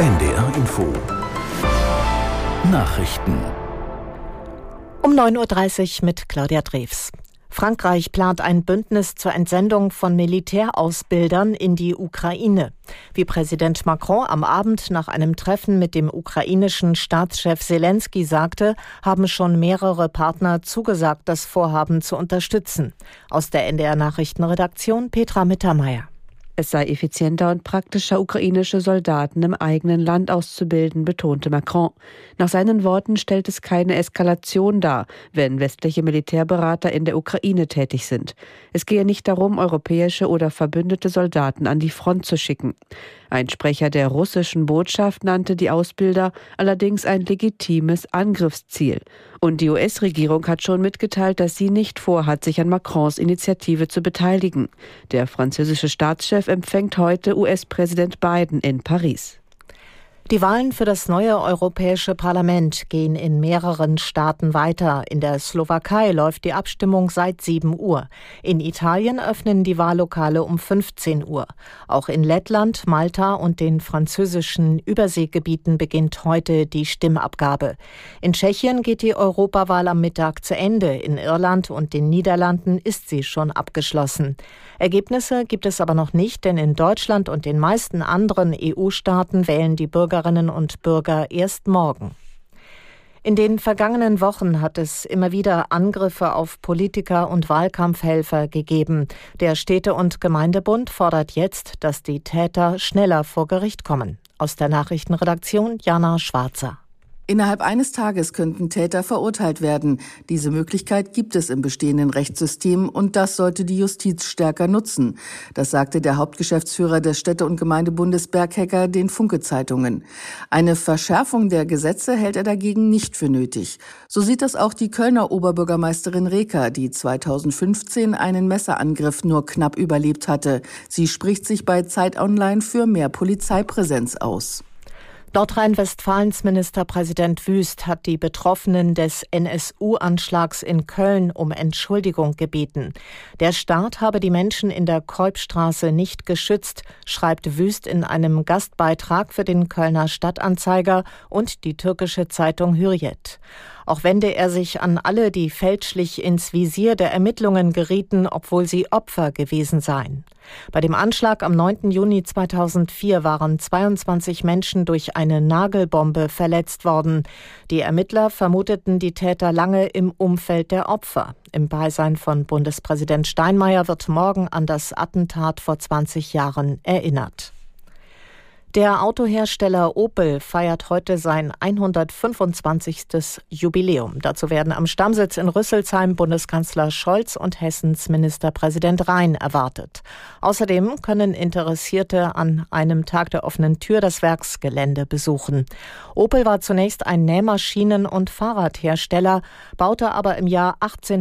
NDR Info Nachrichten um 9:30 Uhr mit Claudia Drews. Frankreich plant ein Bündnis zur Entsendung von Militärausbildern in die Ukraine. Wie Präsident Macron am Abend nach einem Treffen mit dem ukrainischen Staatschef Selenskyj sagte, haben schon mehrere Partner zugesagt, das Vorhaben zu unterstützen. Aus der NDR Nachrichtenredaktion Petra Mittermeier. Es sei effizienter und praktischer, ukrainische Soldaten im eigenen Land auszubilden, betonte Macron. Nach seinen Worten stellt es keine Eskalation dar, wenn westliche Militärberater in der Ukraine tätig sind. Es gehe nicht darum, europäische oder verbündete Soldaten an die Front zu schicken. Ein Sprecher der russischen Botschaft nannte die Ausbilder allerdings ein legitimes Angriffsziel. Und die US-Regierung hat schon mitgeteilt, dass sie nicht vorhat, sich an Macrons Initiative zu beteiligen. Der französische Staatschef empfängt heute US-Präsident Biden in Paris. Die Wahlen für das neue Europäische Parlament gehen in mehreren Staaten weiter. In der Slowakei läuft die Abstimmung seit 7 Uhr. In Italien öffnen die Wahllokale um 15 Uhr. Auch in Lettland, Malta und den französischen Überseegebieten beginnt heute die Stimmabgabe. In Tschechien geht die Europawahl am Mittag zu Ende. In Irland und den Niederlanden ist sie schon abgeschlossen. Ergebnisse gibt es aber noch nicht, denn in Deutschland und den meisten anderen EU-Staaten wählen die Bürgerinnen und Bürger erst morgen. In den vergangenen Wochen hat es immer wieder Angriffe auf Politiker und Wahlkampfhelfer gegeben. Der Städte- und Gemeindebund fordert jetzt, dass die Täter schneller vor Gericht kommen. Aus der Nachrichtenredaktion Jana Schwarzer. Innerhalb eines Tages könnten Täter verurteilt werden. Diese Möglichkeit gibt es im bestehenden Rechtssystem und das sollte die Justiz stärker nutzen. Das sagte der Hauptgeschäftsführer des Städte- und Gemeindebundes Berghecker den Funke-Zeitungen. Eine Verschärfung der Gesetze hält er dagegen nicht für nötig. So sieht das auch die Kölner Oberbürgermeisterin Reker, die 2015 einen Messerangriff nur knapp überlebt hatte. Sie spricht sich bei Zeit Online für mehr Polizeipräsenz aus. Nordrhein-Westfalens Ministerpräsident Wüst hat die Betroffenen des NSU-Anschlags in Köln um Entschuldigung gebeten. Der Staat habe die Menschen in der Keupstraße nicht geschützt, schreibt Wüst in einem Gastbeitrag für den Kölner Stadtanzeiger und die türkische Zeitung Hürriyet. Auch wende er sich an alle, die fälschlich ins Visier der Ermittlungen gerieten, obwohl sie Opfer gewesen seien. Bei dem Anschlag am 9. Juni 2004 waren 22 Menschen durch eine Nagelbombe verletzt worden. Die Ermittler vermuteten die Täter lange im Umfeld der Opfer. Im Beisein von Bundespräsident Steinmeier wird morgen an das Attentat vor 20 Jahren erinnert. Der Autohersteller Opel feiert heute sein 125. Jubiläum. Dazu werden am Stammsitz in Rüsselsheim Bundeskanzler Scholz und Hessens Ministerpräsident Rhein erwartet. Außerdem können Interessierte an einem Tag der offenen Tür das Werksgelände besuchen. Opel war zunächst ein Nähmaschinen- und Fahrradhersteller, baute aber im Jahr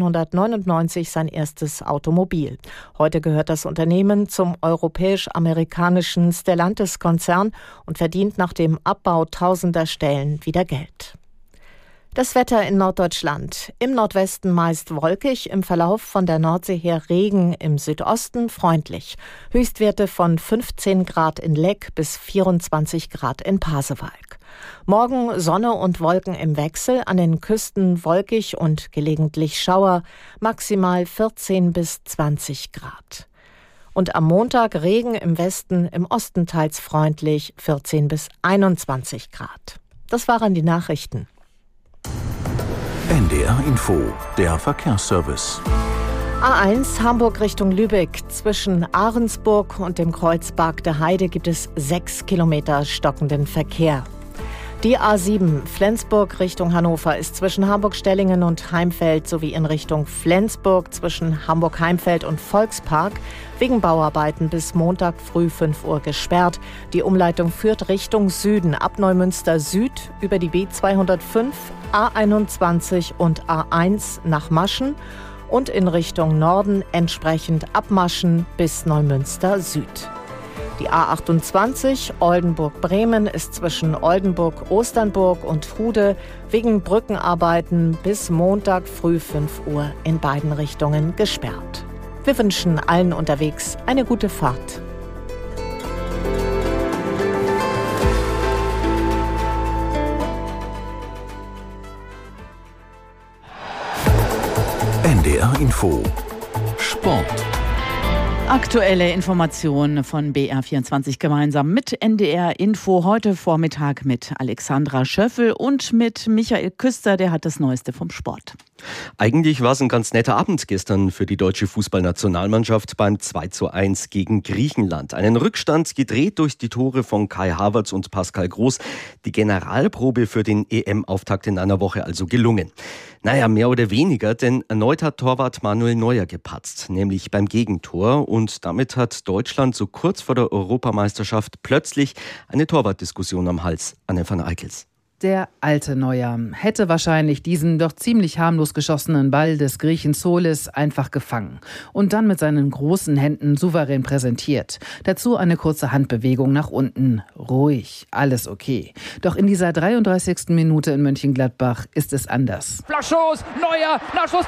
1899 sein erstes Automobil. Heute gehört das Unternehmen zum europäisch-amerikanischen Stellantis-Konzern und verdient nach dem Abbau tausender Stellen wieder Geld. Das Wetter in Norddeutschland. Im Nordwesten meist wolkig, im Verlauf von der Nordsee her Regen, im Südosten freundlich. Höchstwerte von 15 Grad in Leck bis 24 Grad in Pasewalk. Morgen Sonne und Wolken im Wechsel, an den Küsten wolkig und gelegentlich Schauer, maximal 14 bis 20 Grad. Und am Montag Regen im Westen, im Osten teils freundlich, 14 bis 21 Grad. Das waren die Nachrichten. NDR Info, der Verkehrsservice. A1 Hamburg Richtung Lübeck. Zwischen Ahrensburg und dem Kreuz Bargte Heide gibt es 6 Kilometer stockenden Verkehr. Die A7 Flensburg Richtung Hannover ist zwischen Hamburg-Stellingen und Heimfeld sowie in Richtung Flensburg zwischen Hamburg-Heimfeld und Volkspark wegen Bauarbeiten bis Montag früh 5 Uhr gesperrt. Die Umleitung führt Richtung Süden ab Neumünster Süd über die B205, A21 und A1 nach Maschen und in Richtung Norden entsprechend ab Maschen bis Neumünster Süd. Die A28 Oldenburg-Bremen ist zwischen Oldenburg-Osternburg und Hude wegen Brückenarbeiten bis Montag früh 5 Uhr in beiden Richtungen gesperrt. Wir wünschen allen unterwegs eine gute Fahrt. Info Sport. Aktuelle Informationen von BR24 gemeinsam mit NDR Info. Heute Vormittag mit Alexandra Schöffel und mit Michael Küster, der hat das Neueste vom Sport. Eigentlich war es ein ganz netter Abend gestern für die deutsche Fußballnationalmannschaft beim 2:1 gegen Griechenland. Einen Rückstand gedreht durch die Tore von Kai Havertz und Pascal Groß. Die Generalprobe für den EM-Auftakt in einer Woche also gelungen. Naja, mehr oder weniger, denn erneut hat Torwart Manuel Neuer gepatzt, nämlich beim Gegentor. Und damit hat Deutschland so kurz vor der Europameisterschaft plötzlich eine Torwartdiskussion am Hals. Anne van Eickels. Der alte Neuer hätte wahrscheinlich diesen doch ziemlich harmlos geschossenen Ball des Griechen Solis einfach gefangen und dann mit seinen großen Händen souverän präsentiert. Dazu eine kurze Handbewegung nach unten. Ruhig, alles okay. Doch in dieser 33. Minute in Mönchengladbach ist es anders. Flankschuss, Neuer, Nachschuss,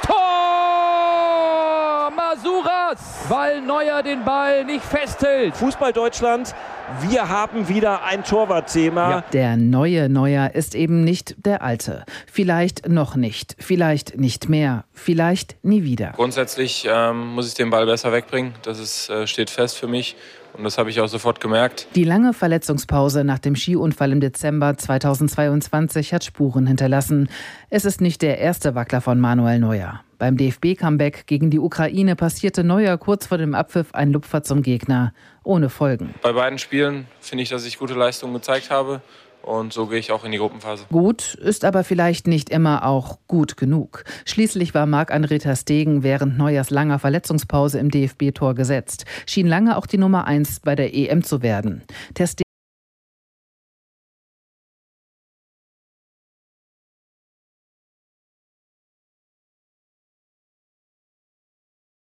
Tor! Masuras, weil Neuer den Ball nicht festhält. Fußball Deutschland, wir haben wieder ein Torwartthema. Ja, der neue Neuer ist eben nicht der alte. Vielleicht noch nicht, vielleicht nicht mehr, vielleicht nie wieder. Grundsätzlich muss ich den Ball besser wegbringen. Das steht fest für mich. Und das habe ich auch sofort gemerkt. Die lange Verletzungspause nach dem Skiunfall im Dezember 2022 hat Spuren hinterlassen. Es ist nicht der erste Wackler von Manuel Neuer. Beim DFB-Comeback gegen die Ukraine passierte Neuer kurz vor dem Abpfiff ein Lupfer zum Gegner, ohne Folgen. Bei beiden Spielen finde ich, dass ich gute Leistungen gezeigt habe. Und so gehe ich auch in die Gruppenphase. Gut ist aber vielleicht nicht immer auch gut genug. Schließlich war Marc-André ter Stegen während Neuers langer Verletzungspause im DFB-Tor gesetzt. Schien lange auch die Nummer 1 bei der EM zu werden. Ter Stegen